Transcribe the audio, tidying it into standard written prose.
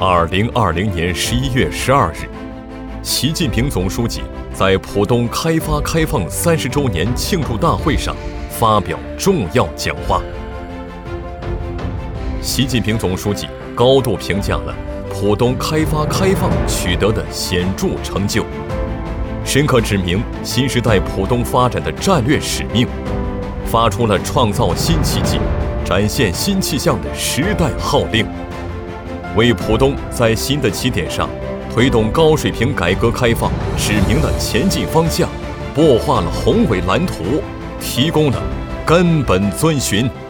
2020年11月12日，习近平总书记在浦东开发开放30周年庆祝大会上发表重要讲话。习近平总书记高度评价了浦东开发开放取得的显著成就，深刻指明新时代浦东发展的战略使命，发出了创造新奇迹、展现新气象的时代号令，为浦东在新的起点上推动高水平改革开放指明了前进方向，擘画了宏伟蓝图，提供了根本遵循。